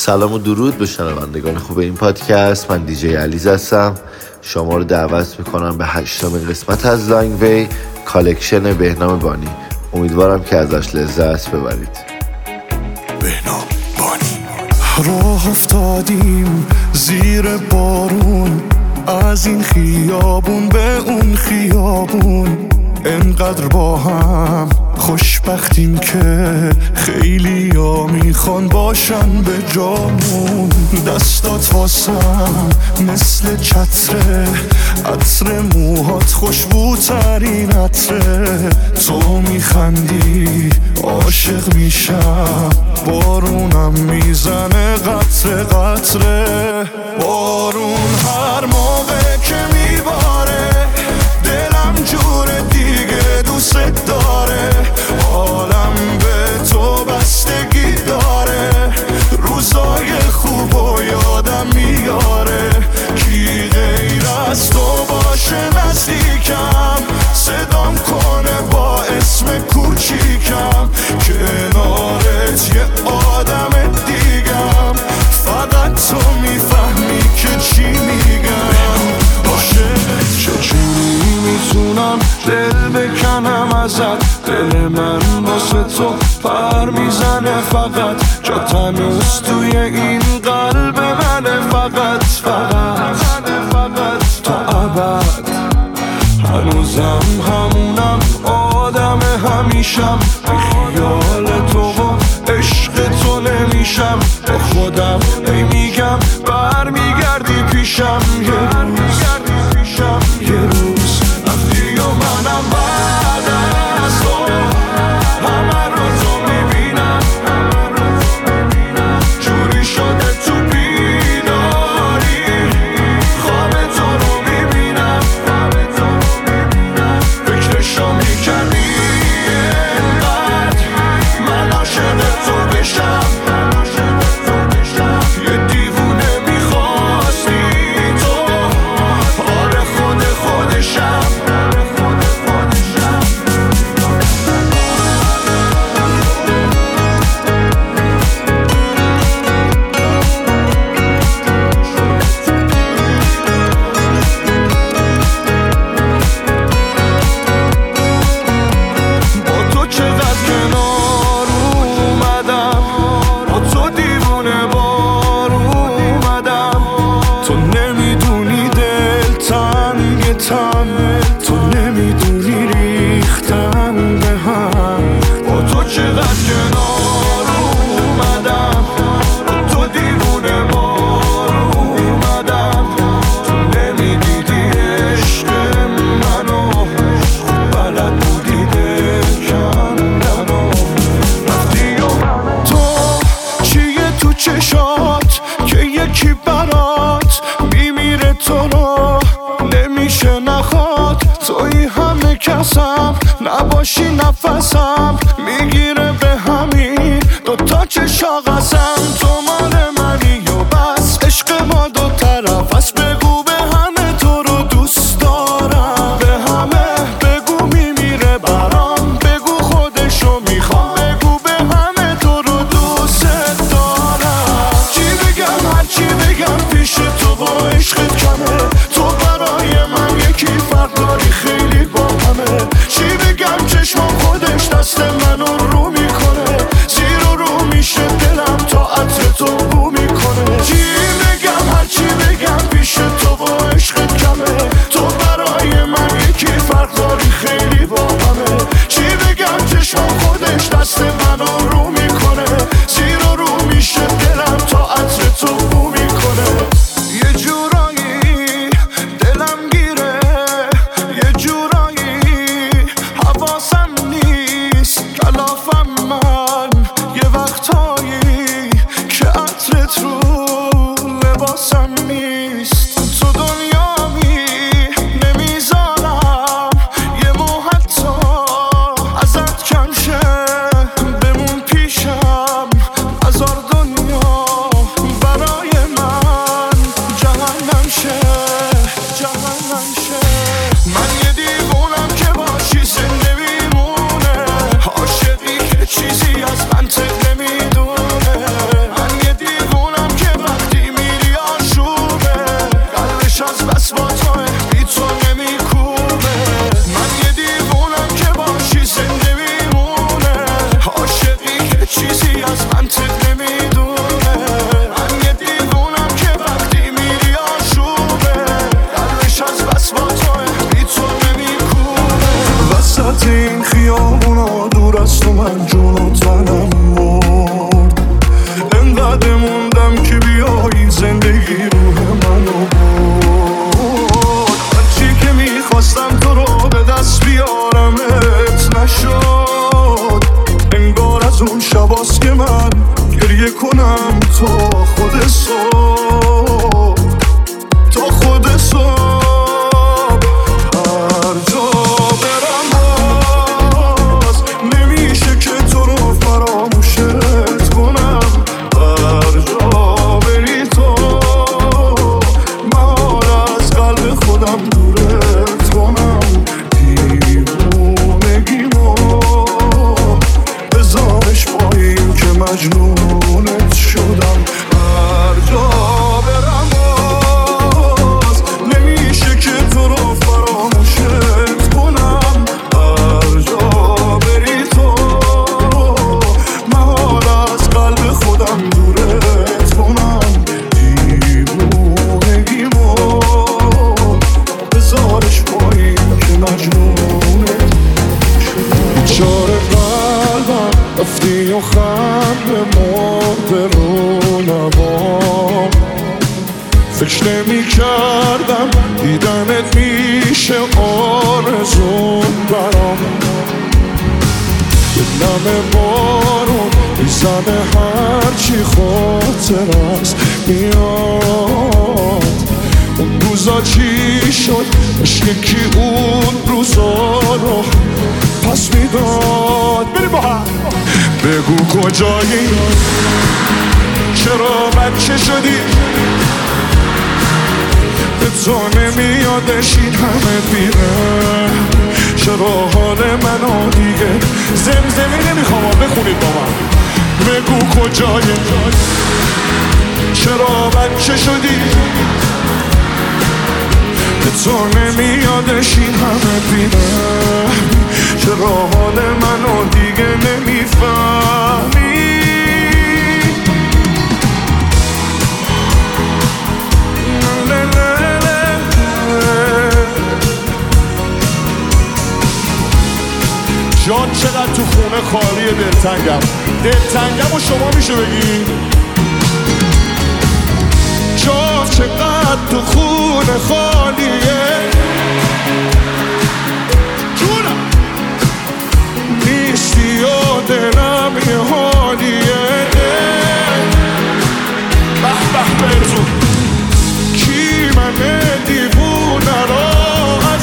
سلام و درود به شنوندگان خوب این پادکست. من دیجی علیز هستم. شما رو دعوت میکنم به 8مین قسمت از لانگ وی کالکشن بهنام بانی. امیدوارم که ازش لذت ببرید. بهنام بانی. راه افتادیم زیر بارون، از این خیابون به اون خیابون، انقدر با هم خوشبختیم که خیلی ها میخوان باشن به جامون. دستات واسم مثل چتره، عطر موهات خوشبوترین عطره. تو میخندی عاشق میشم، بارونم میزنه قطره قطره. بارون هر موقع که میباره دلم جوره دیگه دوست داره. حالم به تو بستگی داره، روزای خوب و یادم میاره. کی غیر از تو باشه نزدیکم، صدام کنه با اسم کوچیکم. کنارت یه آدم دیگم، فقط تو میفهمی که چی میگم. عاشقت چجوری میتونم دل بکنم ازت، دل من واسه تو پر میزنه فقط. جا تنوز توی این قلب منه فقط تا ابد. هنوزم همونم آدم همیشم، به خیال تو و عشق تو نمیشم. با خودم میگم برمیگردی پیشم یه روز. رفتی و منم بعد از تو همه روزو میبینم، جوری شده تو بیداری خواب تو رو میبینم. فکرشو میکردی انقدر من عاشق تو بشم، یه دیوونه میخواستی تو، آره خودشم. با تو چقدر کنار اومدم، با تو دیوونه بار اومدم. تو نمیدونی دل تنگ تو نمیدونی ریختن به هم. با تو چقدر کنار اومدم، با تو دیوونه بار اومدم. تو نمیدیدی عشق منو، بلد بودی دل کندنو. رفتی و تو چیه تو چشات که یکی برات میمیره تو رو نمیشه نخواد. توی همه کسم نباشی نفسم میگیره به همین دوتا چشا قسم. تو مال منی و بس، عشق ما دو طرف است. بگو به همه تو رو دوست دارم، به همه بگو میمیره برام. بگو خودشو میخوام، بگو به همه تو رو دوست دارم. چی بگم هرچی بگم پیش تو با عشقت کمه. تو برای من یکی فرق داری خیلی با همه. چی بگم چشمم خودش دست منو رو میکنه، زیر و رو میشه دلم تا عطر تو بو میکنه. چی بگم هرچی منطق نمیدونه من یه دیوونم که وقتی میری آشوبه قلبش از بس با توه بی تو نمیکونه وسط این خیابونا دور از تو من جون و تنم مرد انقدر موندم که بیایی زندگی روح منو برد هرچی که میخواستم تو رو به دست بیارمت نشد انگار از اون شباست که من گریه کنم تا خود صبح تا خود صبح هر جا برم باز نمیشه که تو رو فراموشت کنم هر جا بری تو من از قلب خودم دورت کنم دیوونگیمو بذارش پایین که مجنونت شدم هر جا برم باز نمیشه که تو رو فراموشت کنم هر جا بری تو من از قلب خودم دورت کنم دیوونگیمو بذارش پایین که مجنونت بیچاره قلبم رفتی و خنده مرد رو لبام فکر نمی کردم دیدنت میشه آرزون برام یه نم بارون میزنه هرچی خاطر است میاد اون روزا چی شد عشق کی اون روزا رو پس میداد بریم با هم بگو کجایی چرا بچه شدی به تو نمیادش این همه بیره چرا حال منو دیگه زمزمی نمیخوام بخونید با من بگو کجایی چرا بچه شدی به تو نمیادش این همه بیره چرا حال منو دیگه نمیفهمی جان چقدر تو خونه خالیه دلتنگم و شما میشه بگی جان چقدر تو خونه خالیه جونم نیستی و دلم یه حالیه به برزون کی من دیوونه را از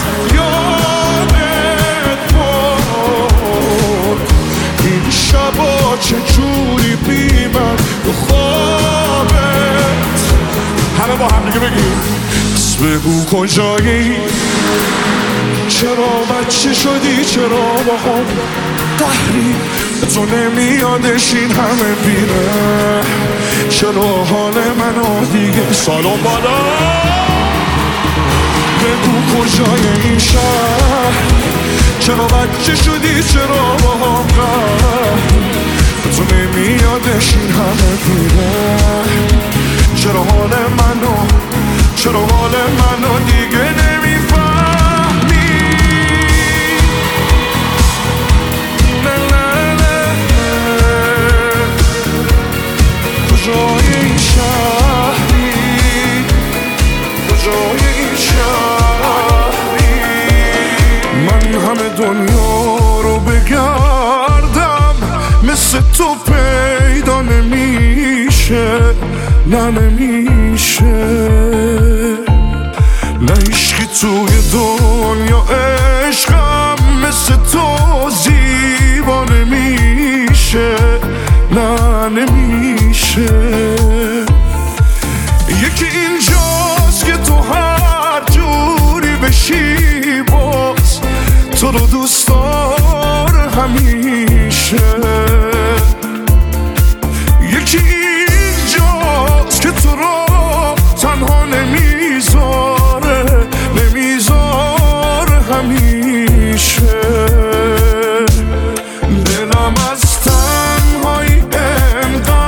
یادت برد این شبا چجوری بی من تو خوابت همه با هم دیگه بگیم بس بگو کجایی چرا بچه شدی چرا با هم قهری تو نمیادش این همه بیره چرا حال منو دیگه سالون بالا بگو کجای این شهر چرا بچه شدی چرا با هم قهری تو نمیادش این همه بیره چرا حال منو دیگه نمیفهمی کجای این شهری کجای این شهری من همه دنیا رو بگردم مثل تو پیدا نمیشه نه نمیشه نه عشقی توی دنیا عشقم مثل تو زیبا نمیشه نه نمیشه یکی اینجاست که تو هر جوری بشی باز تو رو دوست داره همیشه یکی اینجاست که تو رو تنها نمیذاره همیشه دلم از تنهایی انقدر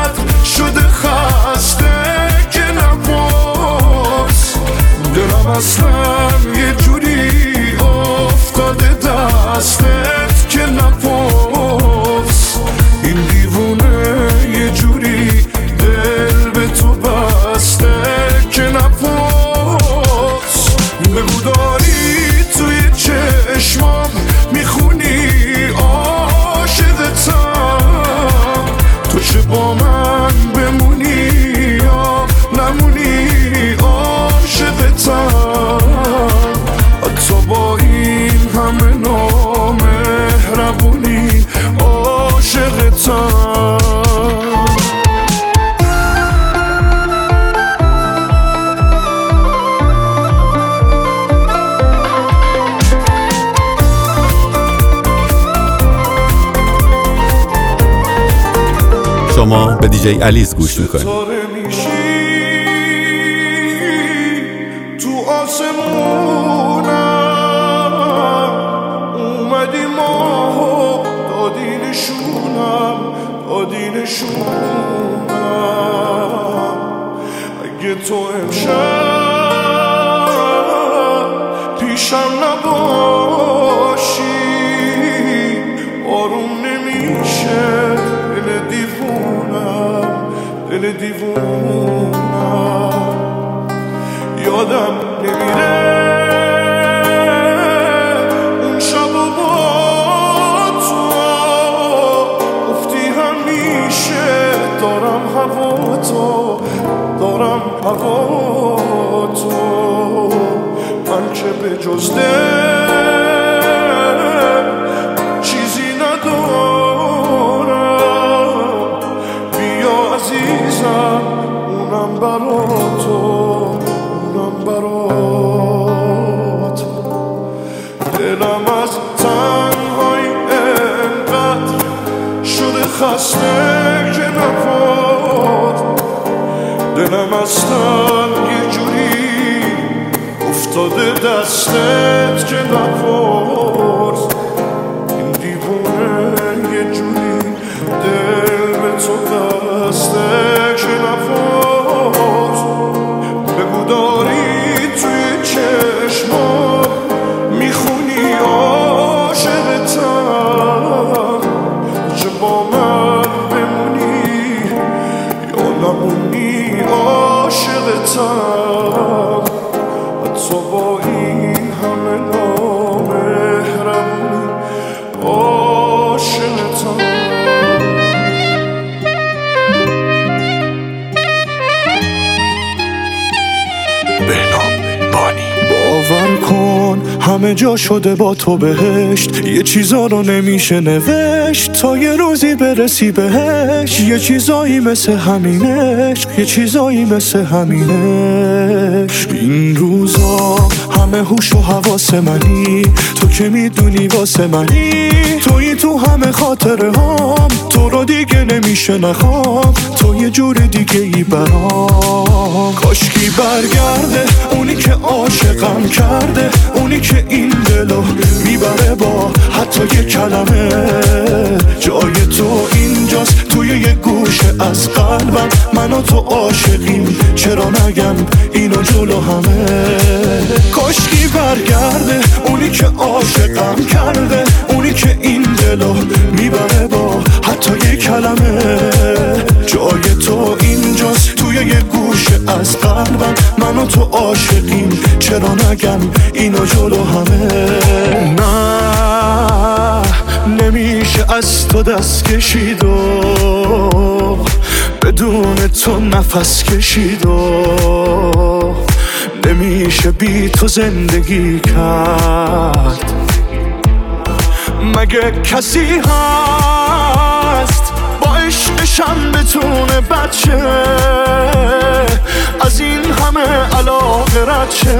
به دیجی علیز گوش میکنی. ستاره میشی تو آسمونم، اومدی ماهو دادی نشونم. اگه تو امشب پیشم نباشی آروم نمیشه دل دیوونم. یادم نمیره اون شب و با تو گفتی همیشه دارم هوا تو. من که به جز دل چیزی ندارم، بیا عزیزم اونم برا تو. دلم از تنهایی انقدر شده خسته که نپاد، دلم از تنگ یه جوری افتاده دستت که نپاد. این دیوونه یه جوری دل به تو دسته که نپاد. بگو داری توی چشمات میخونی عاشقتم، چه با من بمونی یا نمونی عاشقتم. حتی با این همه نامهربونی عاشقتم. بهنام بانی. باور کن همه جا شده با تو بهشت، یه چیزا رو نمیشه نوشت تا یه روزی برسی بهش. یه چیزایی مثل همینش، یه چیزایی مثل همینش. این روزا همه هوش و حواس منی، تو که میدونی واسه منی، تویی تو همه خاطره هام. تو رو دیگه نمیشه نخوام، تو یه جور دیگه ای برام. کاشکی برگرده اونی که عاشقم کرده، اونی که این دلو میبره با حتی یه کلمه. جای تو اینجاست توی یه گوشه از قلبم، من و تو عاشقیم چرا نگم اینو جلو همه. کاشکی برگرده اونی که عاشقم کرده، اونی که این دلو میبره با حتی یه کلمه. جای تو اینجاست توی یه گوشه از قلبم، من و تو عاشقیم چرا نگم اینو جلو همه. نه نمیشه از تو دست کشید و بدون تو نفس کشید و نمیشه بی تو زندگی کرد. مگه کسی هست با عشقشم بتونه بچه از این همه علاقه رد شه؟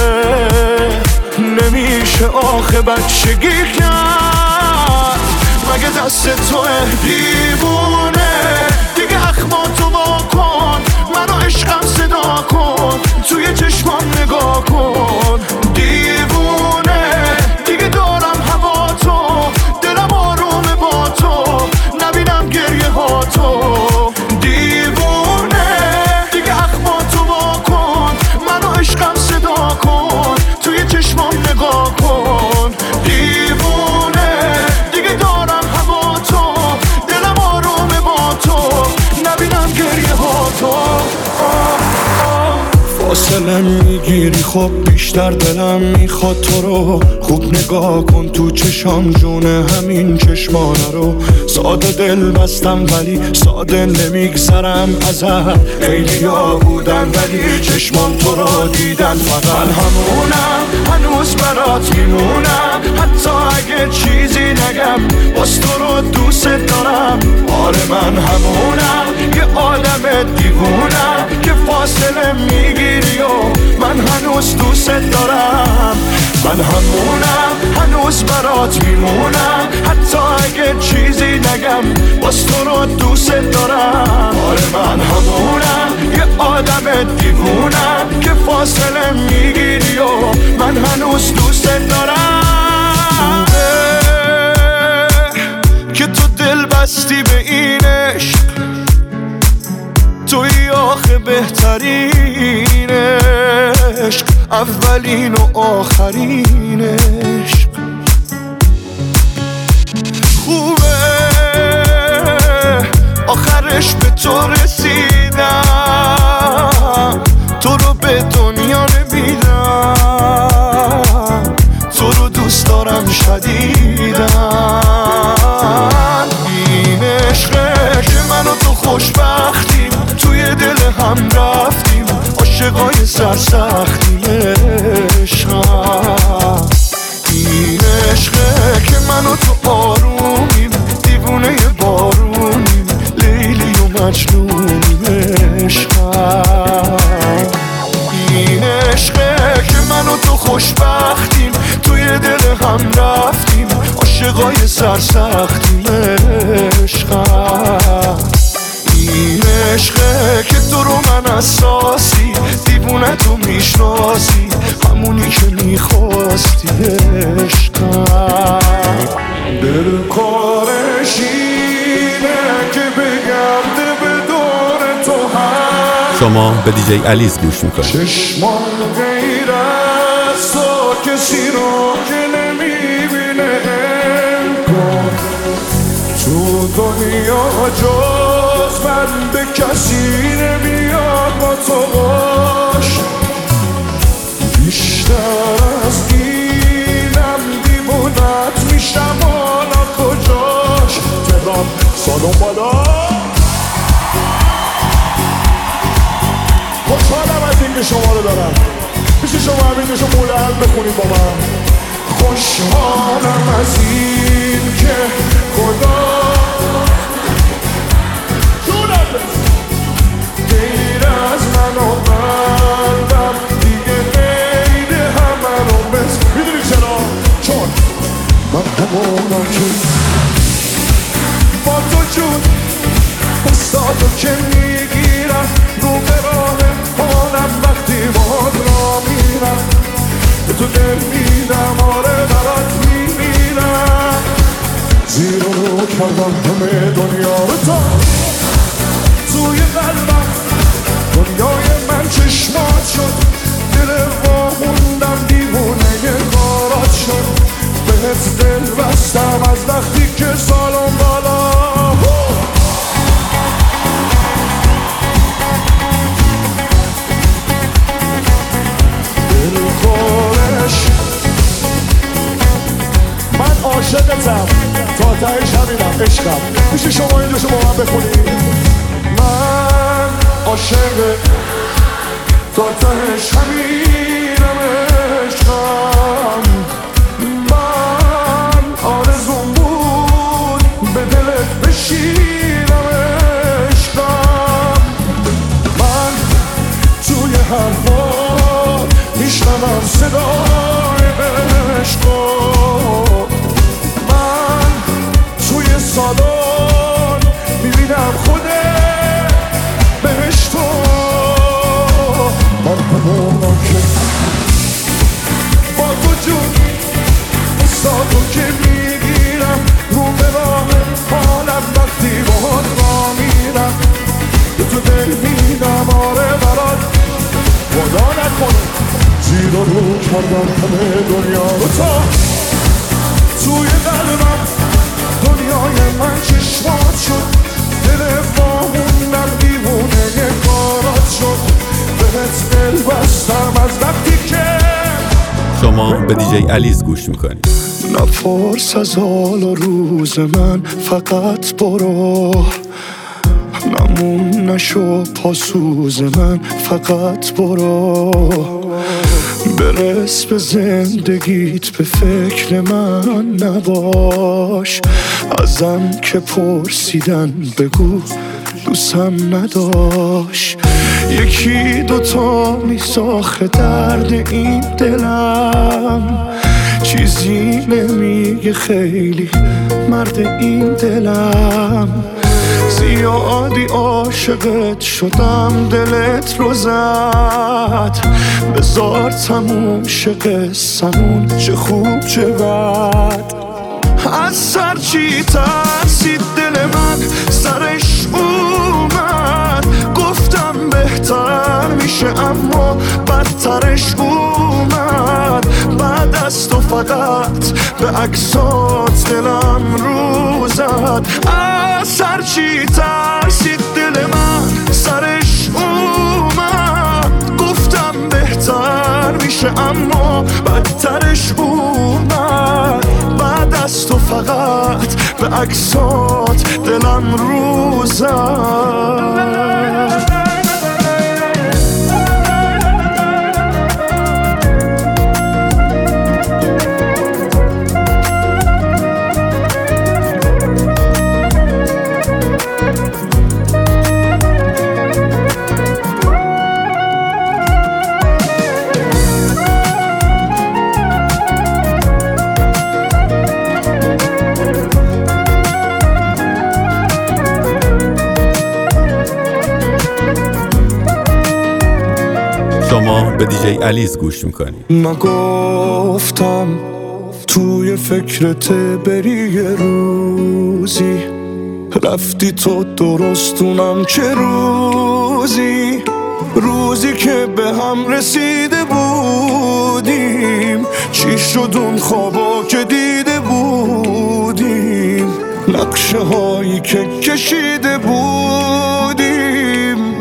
نمیشه آخه بچگی کرد. مگه دست توه دیوونه دیگه اخماتو وا کن، منو عشقم صدا کن، توی چشمام نگاه کن. دیوونه دیگه دارم هوا تو، دلم آرومه با تو، نبینم گریه ها تو. دیوونه دیگه اخماتو وا کن، منو عشقم صدا کن، توی چشمام نگاه کن. دیوونه دیگه دارم هوا تو، دلم آرومه با تو، نبینم گریه ها تو. فاصله میگیری خب بیشتر دلم میخواد تو رو. خوب نگاه کن تو چشام جونه همین چشمانه رو. ساده دل بستم ولی ساده نمیگذرم ازت. خیلیا بودن ولی چشمام تو رو دیدن فقط. من همونم هنوز برات میمونم، حتی اگه چیزی نگم باز تو رو دوست دارم. آره من همونم یه عالم دیوونم که فاصله میگیری و من هنوز دوست دارم. من همونم هنوز برات میمونم، حتی اگه چیزی نگم باز تو رو دوست دارم. آره من همونم یه آدم دیوونم که فاصله میگیری و من هنوز دوست دارم. که تو دل بستی به این عشق، توی آخه بهترین عشق، اولین و آخرین عشق. خوبه آخرش به تو رسیدم، تو رو به دنیا نمیدم، تو رو دوست دارم شدیدم. این عشقه که من و تو خوشبختیم، توی دل هم رفتیم، عاشقای سرسختیم. عشقم این عشقه که من و تو آرومیم، دیوونه بارونیم، لیلی و مجنونیم. عشقم این عشقه که من و تو خوشبختیم، توی دل هم رفتیم، عاشقای سرسختیم. عشقم این عشقه که تو رو من اساسی، دیوونه تو میشناسی، همونی که میخواستی. عشقم دل کارش اینه که بگرده به دور تو هم. شما به دیجی علیز گوش میکنید. چشمان غیر از تو کسی رو که نمیبینه انگار، تو دنیا جز من به کسی نمیاد با تو باش. بیشتر از اینم دیوونت میشم، حالا کجاش؟ تهران سالن بالا. خوشحالم از این که شما رو دارم. میشه شما همین رو بلند بخونید با من؟ خوشحالم از این که خدا غیر از من و قلبم دیگه غیر همه رو بس. میدونی چرا؟ چون من همونم که با تو جون استادو که میگیرم، رو به راه حالم وقتی باد را میرم، به تو دل میدم، آره برات میمیرم. زیر رو کردم همه دنیا رو تا توی قلبم، دنیای من چشمات شد، دل واموندم، دیوونه کارات شد. بهت دل بستم از وقتی که سالم بالا. دل کارش من عاشقتم، تا تهش همینم عشقم. میشه شما اینجاشو با من بخونید؟ من عاشق تا تهش همینم عشقم. من آرزوم بود به دلت بشینم عشقم. من توی حرفات میشنوم صدای عشقم. من توی سالن میبینم خودت بهشتو. من همونم که با تو جون استادو که میگیرم، رو به راه حالم وقتی باهات را میرم، به تو دل میدم، آره برات خدا نکنه. زیر رو کردم همه دنیا رو تا توی قلبم، دنیای من چشمات شد، دل واموندم، دیوونه کارات شد. بهت دل بستم از وقتی که شما به دیجی علیز گوش میکنید. نپرس از حال و روز من، فقط برو، نمون نشو پاسوز من، فقط برو. برس به زندگیت، به فکر من نباش. ازم که پرسیدن بگو دوستم نداشت. یکی دوتا نیست آخه درد این دلم، چیزی نمیگه خیلی مرد این دلم. زیادی عاشقت شدم دلت رو زد، بذار تموم شه قصمون، چه خوب چه بد. از سر چی ترسید دل من سرش اومد، گفتم بهتر میشه اما بدترش اومد. بعد از تو فقط به عکسات دلم رو زد. از سر چی ترسید دل من سرش اومد، گفتم بهتر میشه اما بدترش اومد. بعد از تو فقط به عکسات دلم رو زد. شما به دیجی علیز گوش میکنید. نگفتم توی فکرت بری یه روزی، رفتی تو درستونم چه روزی که به هم رسیده بودیم. چی شد اون خوابا که دیده بودیم، نقشه هایی که کشیده بودیم.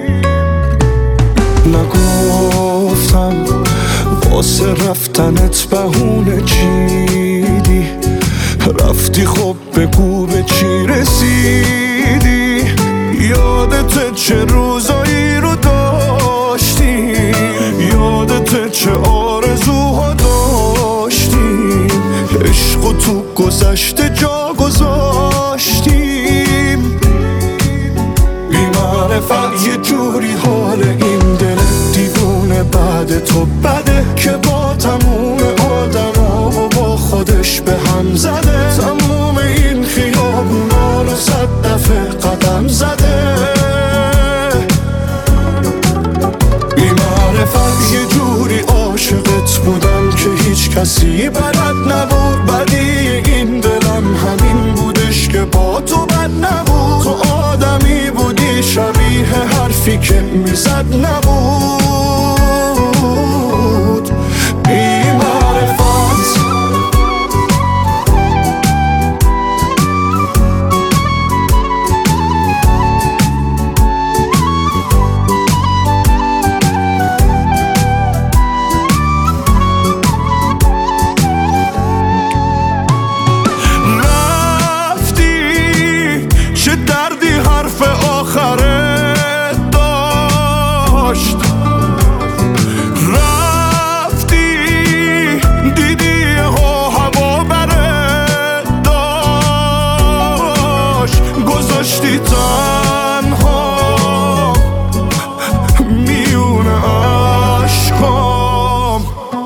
نگفتم واسه رفتنت بهونه چیدی، رفتی خب بگو به چی رسیدی. یادت چه روزایی رو داشتیم، یادت چه آرزوها داشتیم. عشق تو گذشته جا گذاشتیم. بی‌معرفت یه جوری حال این دل دیوونه بعد تو بده، که با تموم آدما و با خودش به هم زده. تموم این خیابونا رو 100 دفعه قدم زده. بی‌معرفت یه جوری عاشقت بودم که هیچ کسی بلد نبود. بدی این دلم همین بودش که با تو بد نبود. تو آدمی بودی شبیه حرفی که میزد نبود. بی‌معرفت تنها میونه عشقام.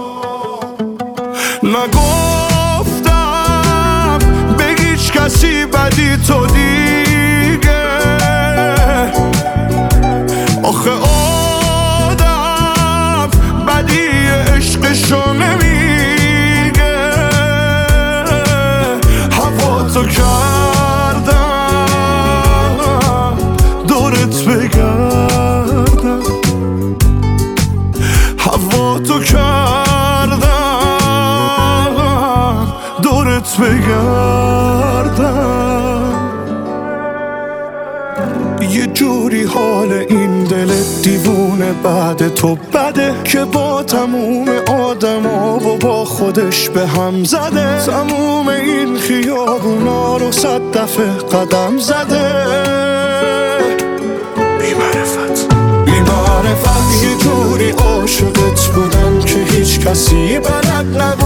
نگفتم به هیچ کسی بدی تو دیگه، آخه آدم بدی عشقشو نمیگه. هوا تو بگردم، هوا تو کردم دورت بگردم. یه جوری حال این دل دیوونه بعد تو بده، که با تموم آدما و با خودش به هم زده. تموم این خیابونا رو 100 دفعه قدم زده. بی‌معرفت یه جوری عاشقت بودم که هیچ کسی بلد نبود.